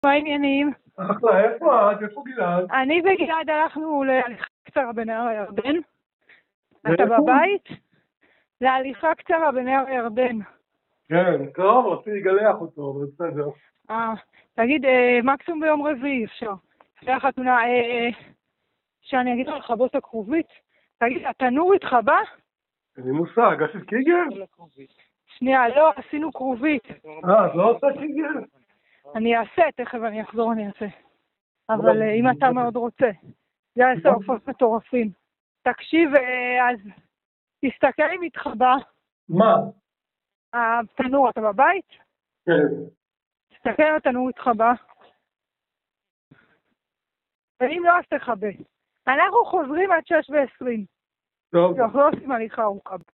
מה העניינים? אחלה, איפה את? איפה גלעד? אני וגלעד הלכנו להליכה קצרה בנהר הירדן. אתה ואיפה? בבית? להליכה קצרה בנהר הירדן. כן, טוב, רציתי לגלח אותו, אבל בסדר. תגיד, מקסימום ביום רביעי אפשר. אחרי החתונה, שאני אגיד לך לכבות הכרובית? תגיד, התנור איתך בא? אין לי מושג, עשית קיגל? שנייה, לא, עשינו כרובית. אז לא עושה קיגל? אני אעשה, תכף אני אחזור, אני אעשה. אבל אם אתה מאוד רוצה, זה יעשה עופות מטורפים. תקשיב, אז תסתכל אם התחבא. מה? התנור, אתה בבית? כן. תסתכל אם התנור התחבא. ואם לא, אז תחבא. אנחנו חוזרים עד 6:20. טוב. אנחנו לא עושים הליכה ארוכה.